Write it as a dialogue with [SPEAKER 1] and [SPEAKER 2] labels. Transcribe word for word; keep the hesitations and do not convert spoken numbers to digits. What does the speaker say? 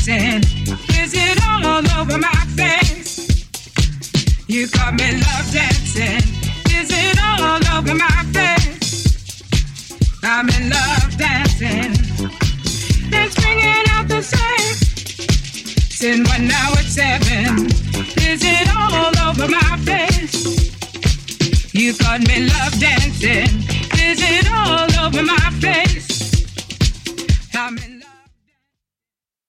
[SPEAKER 1] dancing. Is it all over my face? You got me love dancing. Is it all over my face? I'm in love dancing. It's ringing out the same. Since one now it's seven. Is it all over my face? You got me love dancing. Is it all over my face? I'm in